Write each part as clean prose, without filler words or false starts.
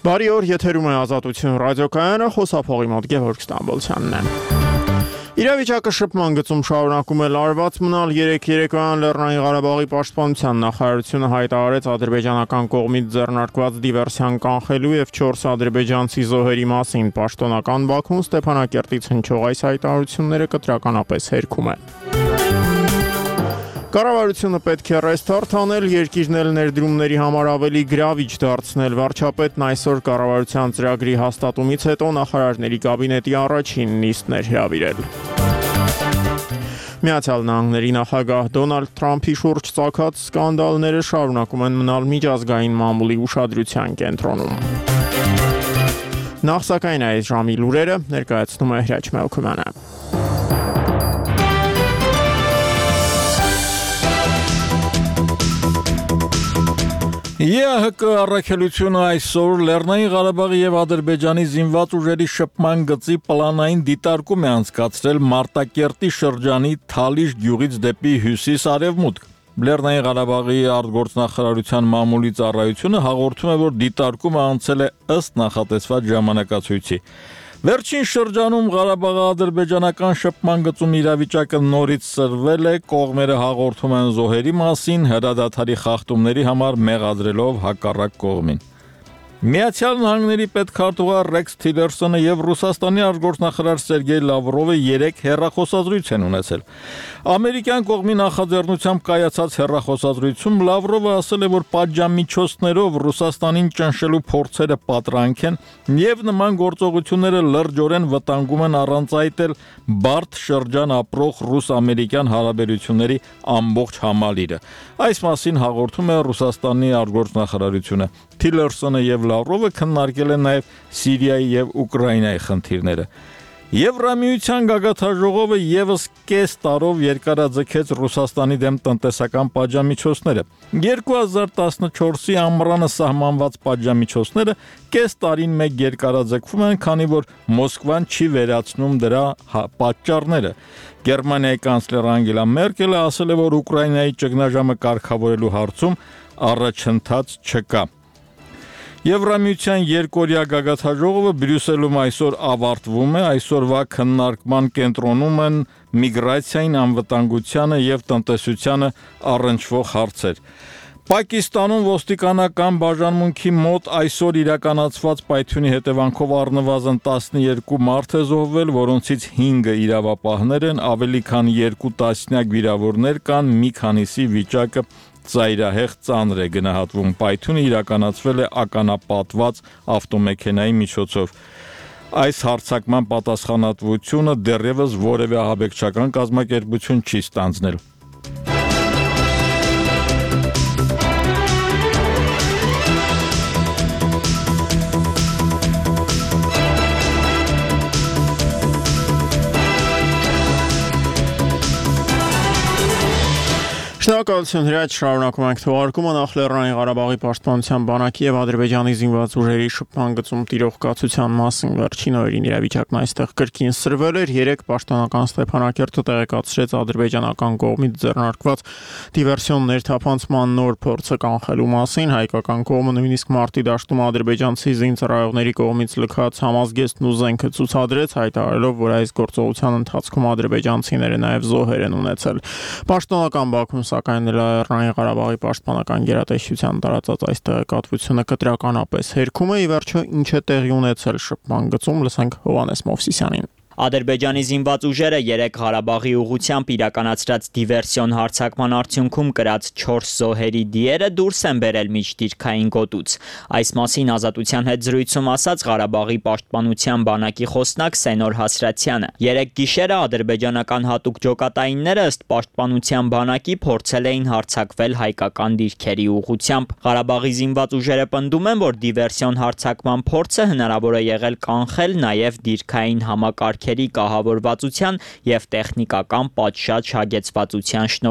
Բարի օր, եթերում է Ազատություն ռադիոկայանը, խոսափողի մոտ Գևորգ Ստամբոլցյանն է։ Իրավիճակը շփման գծում շարունակում է լարված մնալ։ Երեկոյան Լեռնային Ղարաբաղի պաշտպանության նախարարությունը հայտարարեց ադրբեջանական կողմից ձեռնարկված դիվերսիան կանխելու եւ 4 ադրբեջանցի զոհերի մասին։ Պաշտոնական Բաքուն Ստեփանակերտից հնչող այս հայտարարությունները կտրականապես հերքում է։ Կառավարությունը պետք է ռեստարտ անել, երկիրն էլ ներդրումների համար ավելի գրավիչ դարձնել։ Վարչապետն այսօր կառավարության ծրագրի հաստատումից հետո նախարարների կաբինետի առաջին նիստն էր հրավիրել։ Միացյալ Նահանգների նախագահ Դոնալդ Թրամփի շուրջ ծագած սկանդալները շարունակում են մնալ միջազգային մամուլի ուշադրության կենտրոնում։ Նախ սակայն այս ժամի լուրերը ներկայացնում է Հրաչ Մելքումյանը։ ԵԱՀԿ առաքելությունը այսօր Լեռնային Ղարաբաղի եւ Ադրբեջանի զինված ուժերի շփման գծի պլանային դիտարկում է անցկացրել Մարտակերտի շրջանի Թալիշ գյուղից դեպի հյուսիս-արևմուտք։ Լեռնային Ղարաբաղի արտգործնախարարության մամուլի ծառայությունը հաղորդում է, որ դիտարկումը անցել է ըստ նախատեսված ժամանակացույցի։ Վերջին շրջանում Ղարաբաղի-ադրբեջանական շփման գծում իրավիճակը նորից սրվել է, կողմերը հաղորդում են զոհերի մասին, հրադադարի խախտումների համար մեղադրելով հակառակ կողմին։ Միացյալ Նահանգների պետքարտուղար Ռեքս Թիլերսոնը եւ Ռուսաստանի արտգործնախարար Սերգեյ Լավրովը 3 հեռախոսազրույց են ունեցել։ Ամերիկյան կողմի նախաձեռնությամբ կայացած հեռախոսազրույցում Լավրովը ասել է, որ պատժամիջոցներով Ռուսաստանին ճնշելու փորձերը պատրանք են եւ նման գործողությունները լրջորեն վտանգում են առանց այդ էլ բարդ շրջան ապրող ռուս-ամերիկյան հարաբերությունների ամբողջ համալիրը։ Այս մասին հաղորդում է Ռուսաստանի արտգործնախարարությունը։ Թիլերսոնը եւ Լավրովը քննարկել են նաև Սիրիայի եւ Ուկրաինայի խնդիրները։ Եվրամիության գագաթաժողովը եւս կես տարով երկարաձգեց Ռուսաստանի դեմ տնտեսական պատժամիջոցները։ 2014-ի ամռանը սահմանված պատժամիջոցները կես տարին մեկ երկարաձգվում են, քանի որ Մոսկվան չի վերացնում դրա պատճառները։ Գերմանիայի կանցլեր Անգելա Մերկելը ասել է, որ Ուկրաինայի ճգնաժամը կարգավորելու հարցում առաջընթաց չկա։ Եվրամիության երկօրյա գագաթաժողովը Բրյուսելում այսօր ավարտվում է, այսօրվա քննարկման կենտրոնում են միգրացիային, անվտանգությանը եւ տնտեսությանը առնչվող հարցեր։ Պակիստանում ոստիկանական բաժանմունքի մոտ այսօր իրականացված պայթյունի հետևանքով առնվազն 12 մարդ է զոհվել, որոնցից 5-ը իրավապահներ են, ավելի քան 2 տասնյակ վիրավորներ կան, մի քանիսի վիճակը ծայրահեղ ծանր է գնահատվում։ Պայթյունը իրականացվել է ականապատված ավտոմեքենայի միջոցով։ Այս հարձակման պատասխանատվությունը դեռևս որևէ ահաբեկչական կազմակերպություն չի ստանձնել։ Շնորհակալություն Հրաչ, շարունակում ենք թողարկումը։ Նախ Լեռնային Ղարաբաղի պաշտպանության բանակի եւ Ադրբեջանի զինված ուժերի շփման գծում տիրող կացության մասին վերջին օրերին իրավիճակն այստեղ կրկին սրվել էր։ 3 պաշտոնական Ստեփանակերտը տեղեկացրեց ադրբեջանական կողմից ձեռնարկված դիվերսիոն ներթափանցման նոր փորձը կանխելու մասին։ Հայկական կողմը նույնիսկ մարտի դաշտում ադրբեջանցի զինծառայողների կողմից լքած համազգեստն ու զենքը ցուցադրեց, հայտարարելով, որ այս գործողության ընթացքում ադրբեջանցիները նաեւ զոհեր են ունեցել։ Պաշտոնական Բաքուն սակայն Լեռնային Ղարաբաղի պաշտպանական գերատեսչության տարածած այս տեղեկատվությունը կտրականապես հերքում է։ Ի վերջո ինչ է տեղի ունեցել շփման գծում, լսենք Հովհաննես Մովսիսյանին։ Ադրբեջանի զինված ուժերը 3 Ղարաբաղի ուղղությամբ իրականացրած դիվերսիոն հարձակման արդյունքում կրած 4 զոհերի դիերը դուրս են բերել միջդիրքային գոտուց։ Այս մասին Ազատության հետ զրույցում ասաց Ղարաբաղի պաշտպանության բանակի խոսնակ Սենոր Հասրատյանը։ 3 գիշերը ադրբեջանական հատուկ ջոկատայինները ըստ պաշտպանության բանակի փորձել էին հարձակվել հայկական դիրքերի ուղղությամբ։ Ղարաբաղի զինված ուժերը պնդում են, որ դիվերսիոն հարձակման փորձը հնարավոր է եղել կանխել նաև դիրքային համակարգ կահավորվածության և տեխնիկական պատշաճ հագեցվածության շնորհիվ։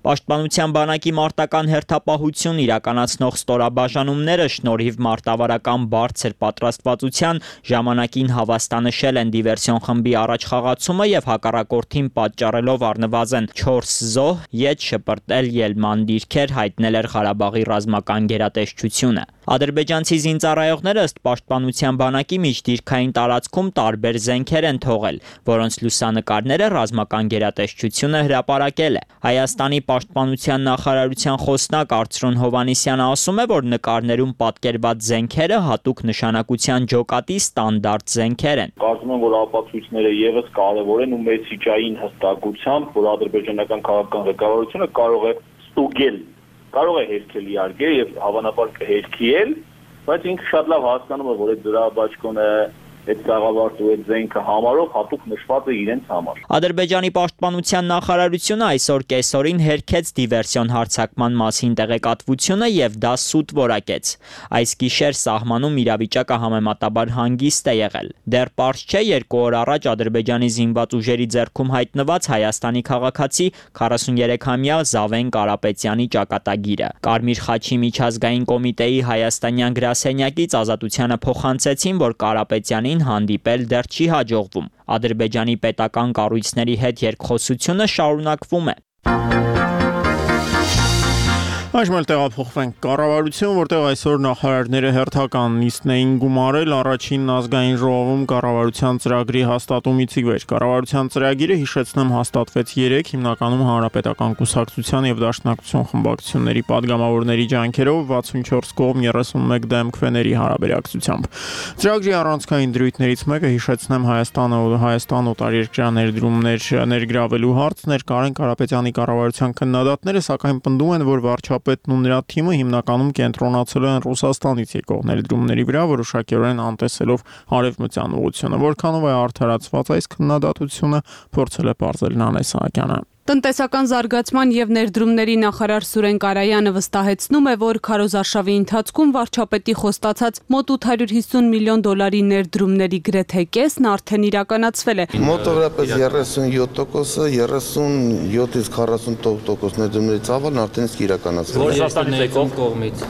Պաշտպանության բանակի մարտական հերթապահություն իրականացնող ստորաբաժանումները շնորհիվ մարտավարական բարձր պատրաստվածության ժամանակին հավաստանշել են դիվերսիոն խմբի առաջխաղացումը եւ հակառակորդին պատճառելով առնվազն 4 զոհ, ետ շպրտել ելման դիրքեր, հայտնել էր Ղարաբաղի ռազմական գերատեսչությունը։ Ադրբեջանցի զինծառայողները ըստ պաշտպանության բանակի միջդիրքային տարածքում տարբեր զենքեր են թողել, որոնց լուսանկարները ռազմական գերատեսչությունը հրապարակել է։ Հայաստանի պաշտպանության նախարարության խոսնակ Արծրուն Հովհաննիսյանը ասում է, որ նկարներում պատկերված զենքերը հատուկ նշանակության ջոկատի ստանդարտ զենքեր են։ Կարծում եմ, որ ապացույցները եւս կարեւոր են ու մեսիջային հստակությամբ, որ ադրբեջանական քաղաքական ղեկավարությունը կարող է ստուգել, կարող է հերքել իհարկե եւ հավանաբար կհերքի էլ, բայց ինքը շատ լավ հասկանում է, որ այդ դրաբաճկոնը, այդ ծաղավարտու այդ զենքը համարով հատուկ նշված է իրենց համար։ Ադրբեջանի պաշտպանության նախարարությունը այսօր կեսօրին հերքեց դիվերսիոն հարձակման մասին տեղեկատվությունը եւ դա սուտ որակեց։ Այս գիշեր սահմանում իրավիճակը համեմատաբար հանգիստ է եղել։ Դեռ պարզ չէ 2 օր առաջ Ադրբեջանի զինված ուժերի ձեռքում հայտնված Հայաստանի քաղաքացի 43-ամյա Զավեն Կարապետյանի ճակատագիրը։ Կարմիր խաչի միջազգային կոմիտեի հայաստանյան գրասենյակից Ազատությանը փոխանցեցին, որ Կարապետյանին հանդիպել դեռ չի հաջողվում։ Ադրբեջանի պետական կառույցների հետ երկխոսությունը շարունակվում է։ Այժմ էլ տեղափոխվենք կառավարություն, որտեղ այսօր նախարարները հերթական նիստն էին գումարել առաջին ազգային ժողովում կառավարության ծրագրի հաստատումից ի վեր։ Կառավարության ծրագիրը, հիշեցնեմ, հաստատվեց 3 հիմնականում հանրապետական կուսակցության եւ դաշնակցություն խմբակցությունների падգամավորների ջանքերով 64 կողմ 31 դեմ քվեների հարաբերակցությամբ։ Ծրագրի առանցքային դրույթներից մեկը, հիշեցնեմ, Հայաստան օտարերկրյա ներդրումներ ներգրավելու հարցն էր։ Կարեն Կարապետյանի կառավարության քննադատները սակայն պնդում են, որ վարչապետն ու նրա թիմը հիմնականում կենտրոնացել են Ռուսաստանից եկող ներդրումների վրա, որոշակիորեն անտեսելով արևմտյան ուղղությունը։ Որքանով է արդարացված այս քննադատությունը, փորձել է պարզել Նանե Սահակյանը։ Տնտեսական զարգացման եւ ներդրումների նախարար Սուրեն Կարայանը վստահեցնում է, որ քարոզարշավի ընթացքում վարչապետի խոստացած մոտ 850 միլիոն դոլարի ներդրումների գրեթե կեսն արդեն իրականացվել է։ Մոտավորապես 37%-ը 37-ից 40% ներդրումների ծավալն արդեն իսկ իրականացվել է։ Ռուսաստանից եկող կողմից։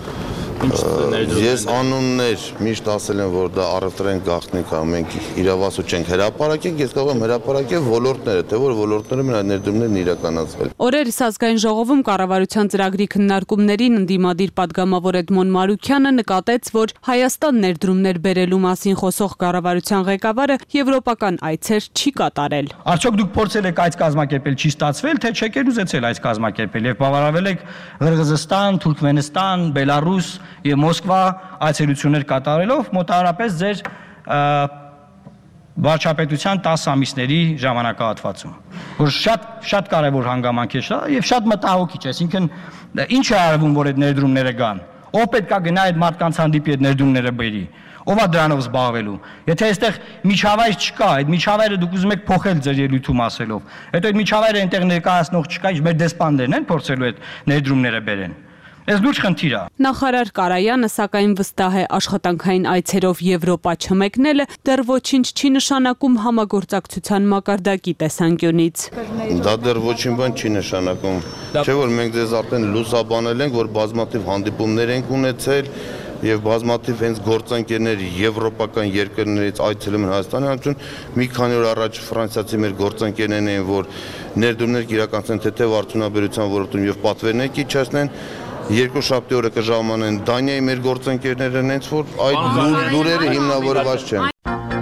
Ես անուններ միշտ ասել եմ, որ դա առևտրային գաղտնիք է, մենք իրավասու չենք հրապարակենք, ես կարող եմ հրապարակել ոլորտները, թե որ ոլորտներում այդ ներդրումներն իրականացվել։ Օրերս ազգային ժողովում կառավարության ծրագրի քննարկումներին ընդդիմադիր падգամավոր Էդմոն Մարուքյանը նկատեց, որ Հայաստան ներդրումներ բերելու մասին խոսող կառավարության ղեկավարը եվրոպական այցեր չի կատարել։ Արդյոք դուք փորձել եք այս կազմակերպել չի ստացվել, թե չեք ուզեցել այս կազմակերպել եւ բավարարվել եք Ղրղզստան, Թուրքմենստան, Բելարուս եւ Մոսկվա այցելություններ կատարելով մոտավորապես ձեր վարչապետության 10 ամիսների ժամանակահատվածում, որ շատ կարևոր հանգամանք է դա եւ շատ մտահոգիչ է, այսինքն ինչ է արվում, որ այդ ներդրումները գան, ով պետք է գնա այդ մարդկանց հանդիպի այդ ներդրումները բերի, ով է դրանով զբաղվելու, եթե այստեղ միջավայր չկա, այդ միջավայրը դուք ուզում եք փոխել ձեր ելույթում ասելով, հետո այդ միջավայրը այնտեղ ներկայացնող չկա, ինչ մեր դեսպաններն են փորձելու այդ ներդրումները բերեն։ Այս լուրջ խնդիր է։ Նախարար Կարայանը սակայն վստահ է աշխատանքային այցերով Եվրոպա չմեկնելը դեռ ոչինչ չի նշանակում համագործակցության մակարդակի տեսանկյունից։ Դա դեռ ոչինչ բան չի նշանակում։ Չէ՞ որ մենք ձեզ արդեն լուսաբանել ենք, որ բազմաթիվ հանդիպումներ ենք ունեցել եւ բազմաթիվ հենց գործընկերներ եվրոպական երկրներից այցելում են Հայաստանի, մի քանի օր առաջ ֆրանսիացի մեր գործընկերներն էին, որ ներդրումներ իրականացնեն թեթև արդյունաբերության ոլորտում եւ պատվերներ կիչացնեն։ Երկուշաբթի օրը կժամանեն Դանիայի մեր գործընկերները, հենց որ այդ լուրերը հիմնավորված չեն։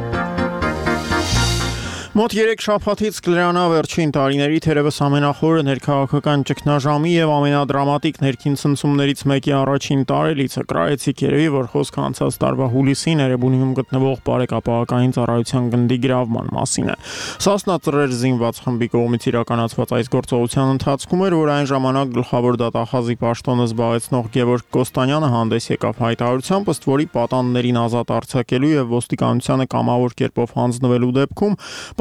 Մոտ 3 շաբաթից կլրանա վերջին տարիների թերևս ամենախորը ներքաղաքական ճգնաժամի եւ ամենադրամատիկ ներքին ցնցումներից մեկի առաջին տարելիցը։ Կրայեցիք երևի, որ խոսքը անցած տարվա հուլիսին Էրեբունիում գտնվող բարեկապահական ծառայության գնդի գրավման մասին է։ Սասնա ծռեր զինված խմբի կողմից իրականացված այս գործողության ընթացքում էր, որ այն ժամանակ գլխավոր դատախազի պաշտոնը զբաղեցնող Գևորգ Կոստանյանը հանդես եկավ հայտարարությամբ, ըստ որի պատաններին ազատ արձակելու եւ ոստիկանությանը կամավոր կերպով հանձնվելու դեպքում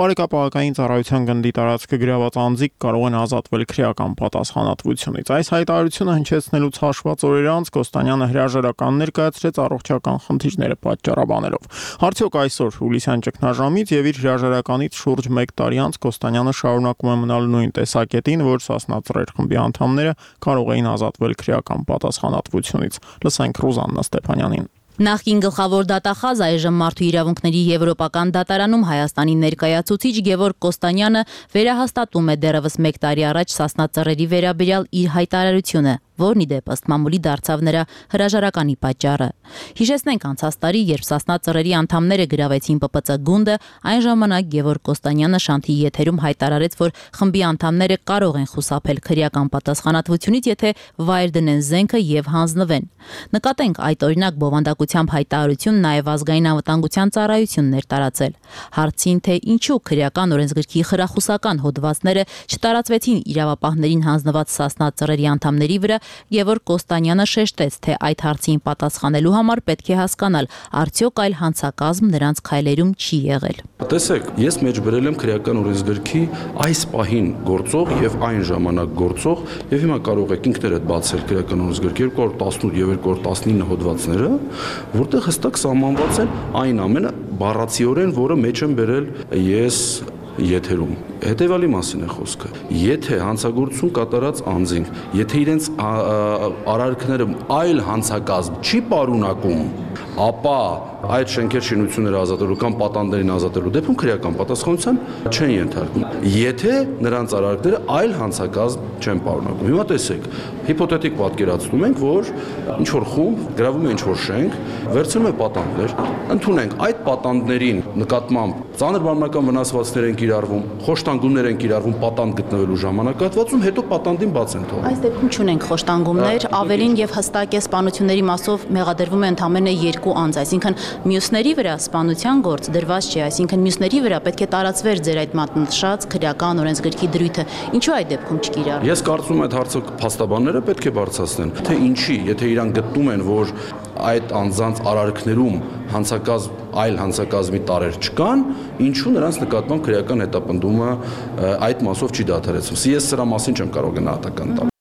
Բարեկապահական ծառայության գնդի տարածքը գրաված անձիկ կարող են ազատվել քրեական պատասխանատվությունից։ Այս հայտարարությունը հնչեցնելուց հաշված օրեր անց Կոստանյանը հրաժարական ներկայացրեց առողջական խնդիրները պատճառաբանելով։ Արդյոք այսօր հուլիսյան ճգնաժամից եւ իր հրաժարականից շուրջ 1 տարի անց Կոստանյանը շարունակում է մնալ նույն տեսակետին, որ Սասնա Ծռեր խմբի անդամները կարող էին ազատվել քրեական պատասխանատվությունից։ Լսենք Ռուզաննա Ստեփանյանին։ Նախկին գլխավոր դատախազ այժմ Մարդու իրավունքների եվրոպական դատարանում Հայաստանի ներկայացուցիչ Գևորգ Կոստանյանը վերահաստատում է դեռևս 1 տարի առաջ Սասնա Ծռերի վերաբերյալ իր հայտարարությունը, որն ի դեպ ըստ մամուլի դարձավ նրա հրաժարականի պատճառը։ Հիշեցնենք անցած տարի, երբ Սասնա Ծռերի անդամները գրավեցին ՊՊՑ գունդը, այն ժամանակ Գևորգ Կոստանյանը Շանթի եթերում հայտարարեց, որ խմբի անդամները կարող են խուսափել քրեական պատասխանատվությունից, եթե վայր դնեն զենքը եւ հանձնվեն։ Նկատենք այդ օրինակ բովանդակությամբ հայտարարություն նաեւ ազգային անվտանգության ծառայությունն էր տարածել։ Հարցին, թե ինչու քրեական օրենսգրքի խրախուսական հոդվածները չտարածվեցին իրավապահներին հանձնված Սասնա Ծռերի անդամների վրա, Գևորգ Կոստանյանը շեշտեց, թե այդ հարցին պատասխանելու համար պետք է հասկանալ, արդյոք այլ հանցակազմ նրանց քայլերում չի եղել։ Տեսեք, ես մեջբերել եմ քրեական օրենսգրքի այս պահին գործող եւ այն ժամանակ գործող եւ հիմա կարող եք ինքներդ բացել քրեական օրենսգրքի 218 եւ 219 հոդվածները, որտեղ հստակ սահմանված են այն ամենը բառացիորեն, որը մեջ եմ բերել ես եթերում։ Հետևյալի մասին է խոսքը։ Եթե հանցագործություն կատարած անձին, եթե իրենց արարքները այլ հանցակազմ չի պարունակում, ապա այդ շենքեր շինությունները ազատելու կամ պատանդներին ազատելու դեպքում քրեական պատասխանատվության չեն ենթարկվում։ Եթե նրանց արարքները այլ հանցակազմ չեն պարունակում։ Հիմա տեսեք, հիպոթետիկ պատկերացնում ենք, որ ինչ որ խումբ գրավում է ինչ որ շենք, վերցնում է պատանդներ, ընդունենք այդ պատանդներին նկատմամբ ծանր մարմնական վնասվածքներ են կիրառվում, խոշտանգումներ են կիրառվում պատանդ գտնվելու ժամանակահատվածում, հետո պատանդին բաց են թողնում։ Այս դեպքում չունենք խոշտանգումներ, ավելին եւ հստակ է սպանությունների մասով մեղադրվում է ընդամենը 2 անձ, այսինքն մյուսների վրա սպանության գործ դրված չէ, այսինքն մյուսների վրա պետք է տարածվեր ձեր այդ մատնշած քրեական օրենսգրքի դրույթը։ Ինչու այդ դեպքում չկիրառվում։ Ես կարծում եմ այդ հարցը փաստաբանները պետք է բարձրացնեն, թե ինչի, եթե իրանք գտնում են, որ այդ անձանց արարքներում այլ հանցակազմի տարեր չկան, ինչու նրանց նկատմամբ քրեական հետապնդումը այդ մասով չի դադարեցվում։ Ես սրա մասին չեմ կարող գնահատական տալ։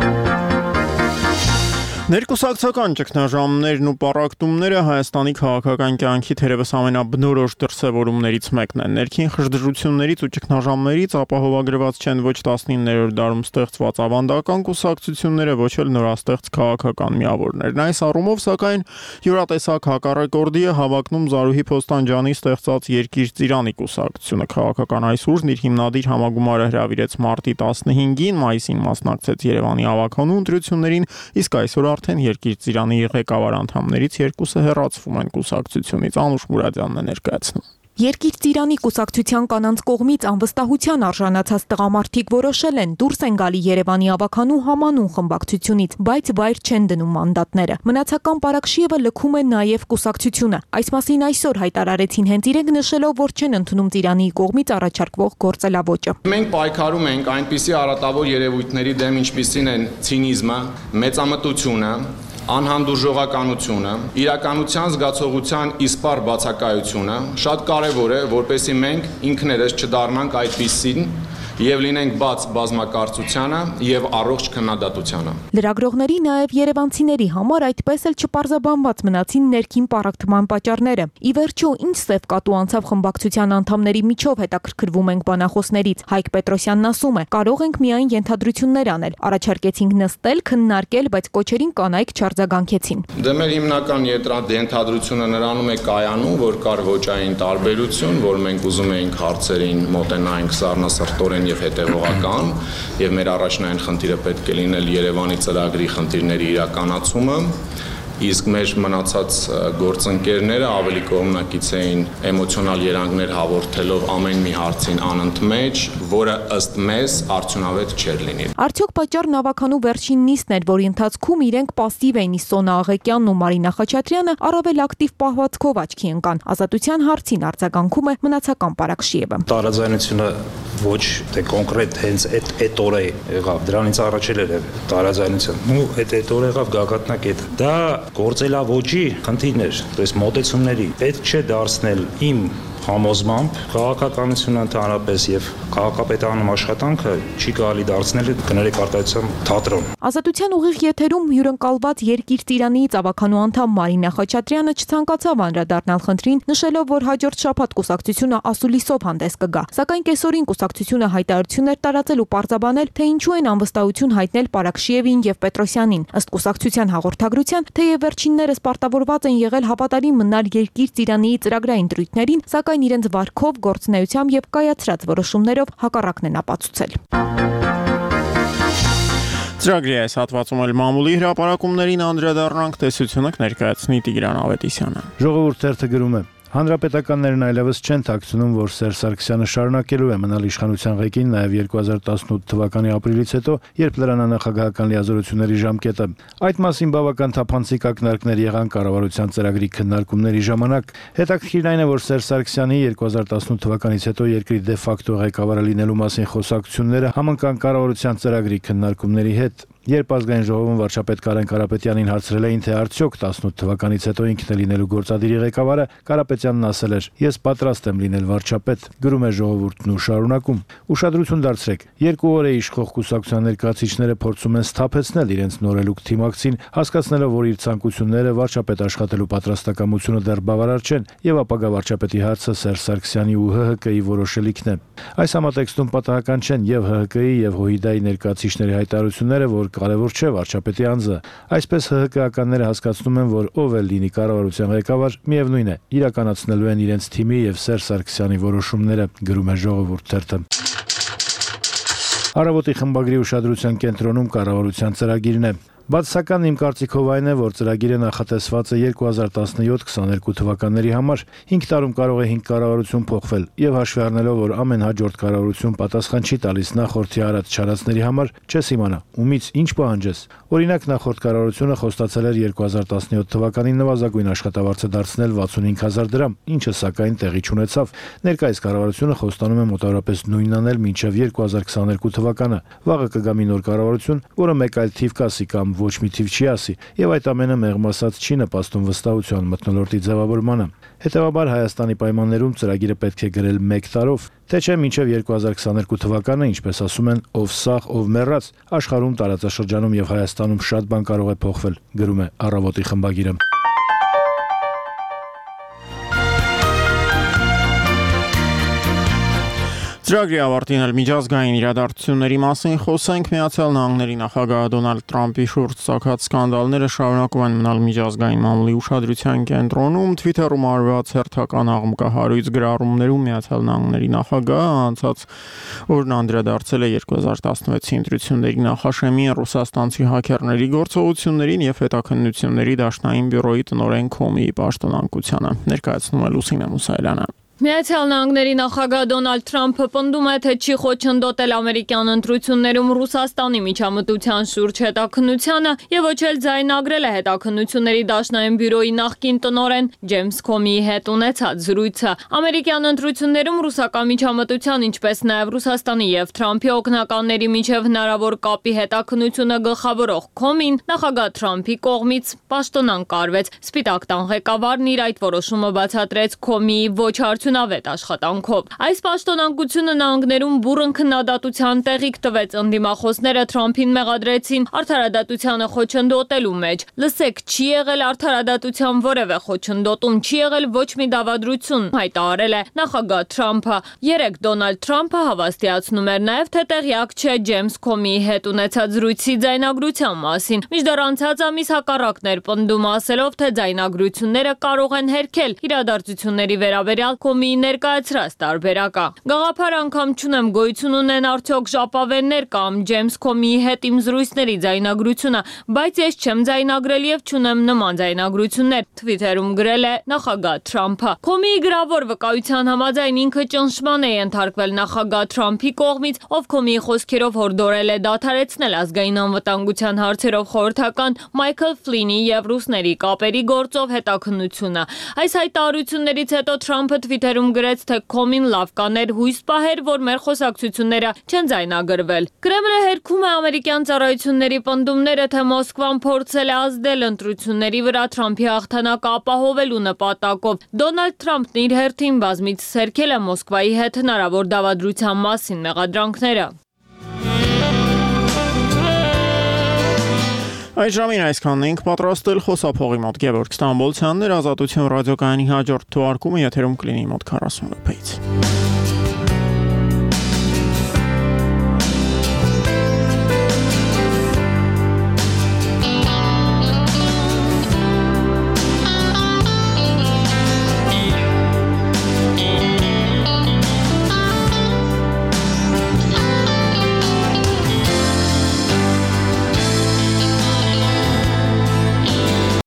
Ներկուսակցական ճգնաժամներն ու պառակտումները Հայաստանի քաղաքական կյանքի թերևս ամենաբնորոշ դրսևորումներից մեկն են։ Ներքին խժդժություններից ու ճգնաժամներից ապահովագրված չեն ոչ 19-րդ դարում ստեղծված ավանդական կուսակցությունները, ոչ էլ նորաստեղծ քաղաքական միավորներն։ Այս առումով, սակայն, յուրատեսակ հակառեկորդի է հավակնում Զարուհի Փոստանջյանի ստեղծած Երկիր Ծիրանի կուսակցությունը։ Քաղաքական այս ուժն իր հիմնադիր համագումարը հրավիրեց մարտի 15-ին, մայիսին մասնակցեց Երևանի ավականու ընտրություններին, իսկ այսօր արդեն Երկիր Ծիրանի ղեկավար անդամներից երկուսը հեռացվում են կուսակցությունից։ Անուշ Մուրադյանն է ներկայացնում։ Երկիր Ծիրանի կուսակցության կանանց կողմից անվստահության արժանացած տղամարդիկ որոշել են դուրս են գալի Երևանի ավականու համանուն խմբակցությունից, բայց վայր չեն դնում մանդատները։ Մնացական Պարակշիևը լքում է նաև կուսակցությունը։ Այս մասին այսօր հայտարարեցին հենց իրենք, նշելով, որ չեն ընդունում Ծիրանի կողմից առաջարկվող գործելավոճը։ Մենք պայքարում ենք այնպիսի արատավոր երևույթների դեմ, ինչպիսին են ցինիզմը, մեծամտությունը, անհանդուրժողականությունը, իրականության զգացողության իսպառ բացակայությունը, շատ կարևոր է, որպեսզի մենք ինքներս չդառնանք այդպիսին եւ լինենք բաց բազմակարծությանը եւ առողջ քննադատությանը։ Լրագրողների նաեւ երևանցիների համար այդպես էլ չպարզաբանված մնացին ներքին պառակտման պատճառները։ Ի վերջո, ինչ սև կատու անցավ խմբակցության անդամների միջով, հետաքրքրվում ենք բանախոսներից։ Հայկ Պետրոսյանն ասում է. կարող ենք միայն ենթադրություններ անել։ Առաջարկեցինք նստել, քննարկել, բայց կոչերին կանայք չարձագանքեցին։ Դե մեր հիմնական ենթադրությունը նրանում է կայանում, որ կար ոճային տարբերություն, որ մենք ուզում էինք հարցերին մոտենայինք սառնասրտորեն եւ հետեւողական, եւ մեր առաջնային խնդիրը պետք է լինել Երևանի ծրագրի խնդիրների իրականացումը, իսկ մեր մնացած գործընկերները ավելի կողմնակից էին էմոցիոնալ երանգներ հաղորդելով ամեն մի հարցին անընդմեջ, որը ըստ մեզ արդյունավետ չէր լինի։ Արդյոք պատճառն ավականու վերջին նիստն էր, որի ընթացքում իրենք պասիվ էին, իսկ Սոնա Աղեկյանն ու Մարինա Խաչատրյանը առավել ակտիվ պահվածքով աչքի ընկան։ Ազատության հարցին արձագանքում է մնացական Պարակշիևը։ Տարաձայնությունը ոչ թե կոնկրետ հենց այդ օրը եղավ, դրանից առաջ էր տարաձայնություն։ Ու այդ օրը եղավ գագաթնակետը։ Դա գործելավոճի խնդիրներ, то есть մոտեցումների։ Պետք չէ դարձնել իմ համոզմամբ քաղաքականությունը ընդհանրապես եւ քաղաքապետարանում աշխատանքը չի կարելի դարձնել կներեք արտահայտության թատրոն։ Ազատության ուղիղ եթերում հյուրընկալված Երկիր Ծիրանի ծավախանու անդամ Մարինա Խաչատրյանը չցանկացավ անդրադառնալ խնդրին, նշելով, որ հաջորդ շաբաթ կուսակցությունը ասուլիսով հանդես կգա։ Սակայն կեսօրին կուսակցությունը հայտարարություններ տարածել ու պարզաբանել, թե ինչու են անվստահություն հայտնել Պարաքշիևին եւ Պետրոսյանին։ Ըստ կուսակցության հաղորդագրության, թեև վերջիններս պարտավորված են եղել հավատարիմ մնալ Երկիր Ծիրանի ծրագրային դրույթներին, սակայն իրենց վարքով, գործունեությամբ եւ կայացրած որոշումներով հակառակն են ապացուցել։ Ծրագրի այս հատվածում էլ մամուլի հրապարակումներին անդրադառնանք, տեսությունը կներկայացնի Տիգրան Ավետիսյանը։ Ժողովուրդ թերթը գրում է. Հանրապետականներն այլևս չեն թաքցնում, որ Սերժ Սարգսյանը շարունակելու է մնալ իշխանության ղեկին նաև 2018 թվականի ապրիլից հետո, երբ լրանանախագահական լիազորությունների ժամկետը։ Այդ մասին բավական թափանցիկ ակնարկներ եղան կառավարության ծրագրի քննարկումների ժամանակ։ Հետաքրքիրն այն է, որ Սերժ Սարգսյանի 2018 թվականից հետո երկրի դե ֆակտո ղեկավարը լինելու մասին խոսակցությունները համընկան կառավարության ծրագրի քննարկումների հետ։ Երբ ազգային ժողովում վարչապետ Կարեն Կարապետյանին հարցրել էին, թե արդյոք 18 թվականից հետո ինքն է լինելու գործադիրի ղեկավարը, Կարապետյանն ասել էր. «Ես պատրաստ եմ լինել վարչապետ», գրում է Ժողովուրդն ու շարունակում. «Ուշադրություն դարձրեք, 2 օր է իշխող կուսակցության ներկայացուցիչները փորձում են սթափեցնել իրենց նորելուկ թիմակցին, հասկացնելով, որ իր ցանկությունները վարչապետ աշխատելու պատրաստակամությունը դեռ բավարար չեն, եւ ապագա վարչապետի հարցը Սերժ Սարգսյանի ու ՀՀԿ-ի որոշելիքն է։ Այս համատեքստում պատահական չեն եւ ՀՀԿ-ի եւ ՀՅԴ-ի ներկայացուցիչների հայտարարությունները, որ կարևոր չէ վարչապետի անձը։ Այսպես ՀՀԿ-ականները հասկացնում են, որ ով էլ լինի կառավարության ղեկավար, միևնույն է, իրականացնելու են իրենց թիմի եւ Սերժ Սարգսյանի որոշումները, գրում է Ժողովուրդ թերթը։ Առավոտի խմբագրի ուշադրության կենտրոնում կառավարության ծրագիրն է։ Բացասական իմ կարծիքով այն է, որ ծրագիրը նախատեսված է 2017-22 թվականների համար, 5 տարում կարող է 5 կառավարություն փոխվել, եւ հաշվի առնելով, որ ամեն հաջորդ կառավարություն պատասխան չի տալիս նախորդի արած չարածների համար, չես իմանա, ումից ինչ պահանջես։ Օրինակ, նախորդ կառավարությունը խոստացել էր 2017 թվականին նվազագույն աշխատավարձը դարձնել 65000 դրամ, ինչը սակայն տեղի չունեցավ։ Ներկայիս կառավարությունը խոստանում է մոտավորապես նույնն անել մինչև 2022 թվականը։ Վաղը կգա մի նոր կառավարություն, որը մեկ այլ թիվ կասի կամ ոչ մի թիվ չի ասի, եւ այդ ամենը մեղմ ասած չի նպաստում վստահության մթնոլորտի ձևավորմանը։ Հետևաբար Հայաստանի պայմաններում ծրագիրը պետք է գրել 1 տարով, թե չէ մինչև 2022 թվականը, ինչպես ասում են, ով սաղ, ով մեռած, աշխարհում, տարածաշրջանում եւ Հայաստանում շատ բան կարող է փոխվել, գրում է Առավոտի խմբագիրը։ Ծրագրի ավարտին էլ միջազգային իրադարձությունների մասին խոսենք։ Միացյալ Նահանգների նախագահ Դոնալդ Թրամփի շուրջ ցակած սկանդալները շարունակում են մնալ միջազգային մամուլի ուշադրության կենտրոնում։ Twitter-ում արված հերթական աղմկահարույց գրառումներում Միացյալ Նահանգների նախագահը անցած օրն անդրադարձել է 2016-ի ընտրությունների նախաշեմին ռուսաստանցի հաքերների գործողություններին եւ հետաքննությունների դաշնային բյուրոյի տնօրեն Քոմիի պաշտոնանկությանը։ Ներկայացնում է Լուսինե Մուսայելյանը։ Միացյալ Նահանգների նախագահ Դոնալդ Թրամփը պնդում է, թե չի խոչընդոտել ամերիկյան ընտրություններում Ռուսաստանի միջամտության շուրջ հետաքննությանը եւ ոչ էլ ձայնագրել է հետաքննությունների դաշնային բյուրոյի նախկին տնօրեն Ջեյմս Քոմիի հետ ունեցած զրույցը։ Ամերիկյան ընտրություններում ռուսական միջամտության, ինչպես նաեւ Ռուսաստանի եւ Թրամփի օգնականների միջև հնարավոր կապի հետաքննությունը գլխավորող Քոմին նախագահ Թրամփի կողմից պաշտոնանկարվեց։ Սպիտակ տան ղեկավարն իր այդ որոշումը բացատրեց Քոմիի ոչ արդյունավետ աշխատանքով։ Այս պաշտոնանկությունը նահանգներում բուռն քննադատության տեղիք տվեց, ընդդիմախոսները Թրամփին մեղադրեցին արդարադատությանը խոչընդոտելու մեջ։ Լսեք, չի եղել արդարադատության որևէ խոչընդոտում, չի եղել ոչ մի դավադրություն, հայտարարել է նախագահ Թրամփը։ Երեկ Դոնալդ Թրամփը հավաստիացնում էր նաև, թե տեղյակ չէ Ջեյմս Քոմիի հետ ունեցած զրույցի ձայնագրության մասին։ Մինչդեռ անցած ամիս հակառակն էր պնդում, ասելով, թե ձայնագրությունները կարող են հերքել իրադարձությունների վերաբերյալ Քոմիի ներկայացրած տարբերակը։ Գաղափար անգամ չունեմ, գոյություն ունեն արդյոք ժապավեններ կամ Ջեյմս Քոմիի հետ իմ զրույցների ձայնագրությունը, բայց ես չեմ ձայնագրել եւ չունեմ նման ձայնագրություններ, Twitter-ում գրել է նախագահ Թրամփը։ Քոմիի գրավոր վկայության համաձայն ինքը ճնշման է ենթարկվել նախագահ Թրամփի կողմից, ով Քոմիի խոսքերով հորդորել է դադարեցնել ազգային անվտանգության հարցերով խորհրդական Մայքլ Ֆլինի եւ ռուսների կապերի գործով հետաքննությունը։ Այս հայտարարություններից հետո Թրամփը Twitter-ում գրեց, թե Քոմին լավ կաներ հույս պահեր, որ մեր խոսակցությունները չեն ձայնագրվել։ Կրեմլը հերքում է ամերիկյան ծառայությունների պնդումները, թե Մոսկվան փորձել է ազդել ընտրությունների վրա Թրամփի հաղթանակը ապահովելու նպատակով։ Դոնալդ Թրամփն իր հերթին բազմիցս հերքել է Մոսկվայի հետ հնարավոր դավադրության մասին մեղադրանքները։ Այս ժամին այսքանն ենք պատրաստել խոսափողի մոտ Գևորգ Ստամբոլցյանն էր, Ազատություն ռադիոկայանի հաջորդ թողարկումը եթերում կլինի մոտ 40 րոպեից։